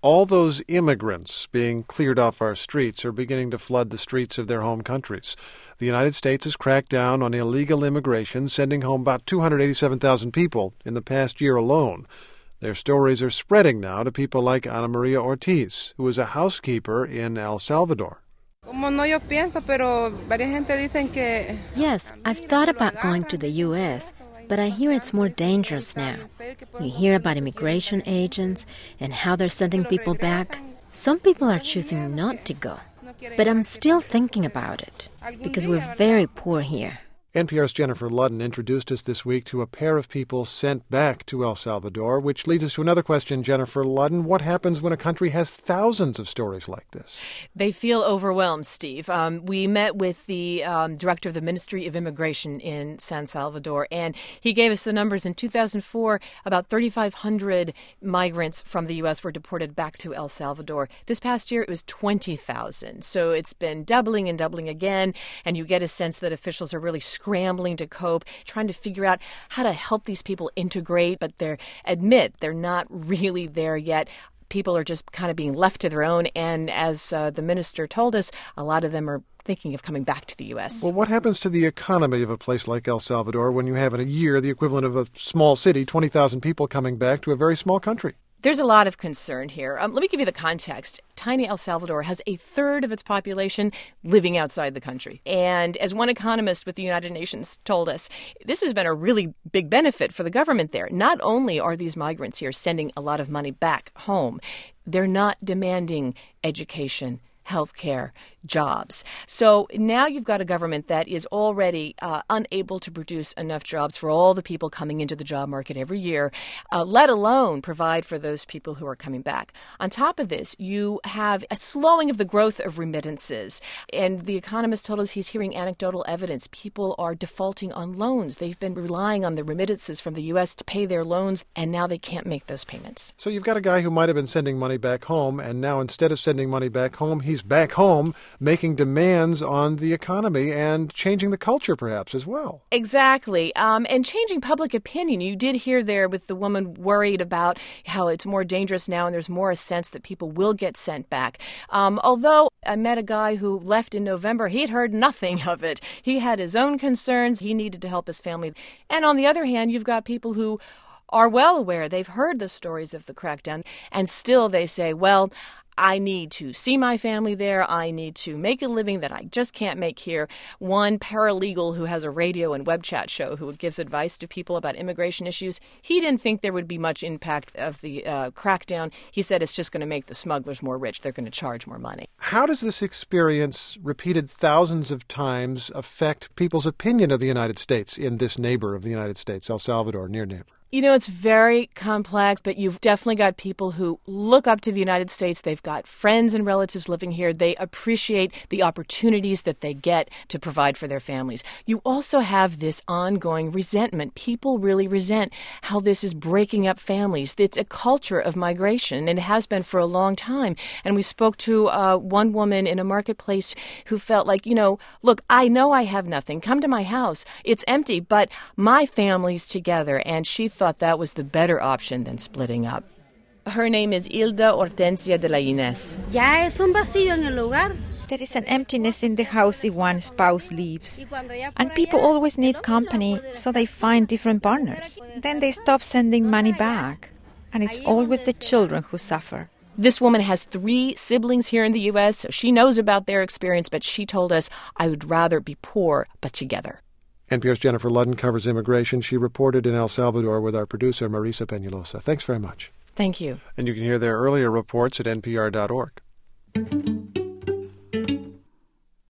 All those immigrants being cleared off our streets are beginning to flood the streets of their home countries. The United States has cracked down on illegal immigration, sending home about 287,000 people in the past year alone. Their stories are spreading now to people like Ana Maria Ortiz, who is a housekeeper in El Salvador. Yes, I've thought about going to the U.S., but I hear it's more dangerous now. We hear about immigration agents and how they're sending people back. Some people are choosing not to go. But I'm still thinking about it, because we're very poor here. NPR's Jennifer Ludden introduced us this week to a pair of people sent back to El Salvador, which leads us to another question, Jennifer Ludden. What happens when a country has thousands of stories like this? They feel overwhelmed, Steve. We met with the director of the Ministry of Immigration in San Salvador, and he gave us the numbers. In 2004, about 3,500 migrants from the U.S. were deported back to El Salvador. This past year, it was 20,000. So it's been doubling and doubling again, and you get a sense that officials are really scrambling to cope, trying to figure out how to help these people integrate, but they're not really there yet. People are just kind of being left to their own, and as the minister told us, a lot of them are thinking of coming back to the U.S. Well, what happens to the economy of a place like El Salvador when you have in a year the equivalent of a small city, 20,000 people coming back to a very small country? There's a lot of concern here. Let me give you the context. Tiny El Salvador has a third of its population living outside the country. And as one economist with the United Nations told us, this has been a really big benefit for the government there. Not only are these migrants here sending a lot of money back home, they're not demanding education, healthcare, jobs. So now you've got a government that is already unable to produce enough jobs for all the people coming into the job market every year, let alone provide for those people who are coming back. On top of this, you have a slowing of the growth of remittances. And the economist told us he's hearing anecdotal evidence. People are defaulting on loans. They've been relying on the remittances from the U.S. to pay their loans, and now they can't make those payments. So you've got a guy who might have been sending money back home, and now instead of sending money back home, he's back home making demands on the economy and changing the culture perhaps as well. Exactly. And changing public opinion. You did hear there with the woman worried about how it's more dangerous now and there's more a sense that people will get sent back. Although I met a guy who left in November, he'd heard nothing of it. He had his own concerns. He needed to help his family. And on the other hand, you've got people who are well aware. They've heard the stories of the crackdown, and still they say, well, I need to see my family there. I need to make a living that I just can't make here. One paralegal who has a radio and web chat show who gives advice to people about immigration issues, he didn't think there would be much impact of the crackdown. He said it's just going to make the smugglers more rich. They're going to charge more money. How does this experience, repeated thousands of times, affect people's opinion of the United States in this neighbor of the United States, El Salvador, near neighbor? You know, it's very complex, but you've definitely got people who look up to the United States. They've got friends and relatives living here. They appreciate the opportunities that they get to provide for their families. You also have this ongoing resentment. People really resent how this is breaking up families. It's a culture of migration, and it has been for a long time. And we spoke to one woman in a marketplace who felt like, look, I know I have nothing. Come to my house. It's empty, but my family's together. And she thought that was the better option than splitting up. Her name is Hilda Hortensia de la Inés. Ya es un vacío en el lugar. There is an emptiness in the house if one spouse leaves. And people always need company, so they find different partners. Then they stop sending money back. And it's always the children who suffer. This woman has 3 siblings here in the U.S., so she knows about their experience, but she told us, I would rather be poor, but together. NPR's Jennifer Ludden covers immigration. She reported in El Salvador with our producer, Marisa Peñalosa. Thanks very much. Thank you. And you can hear their earlier reports at npr.org.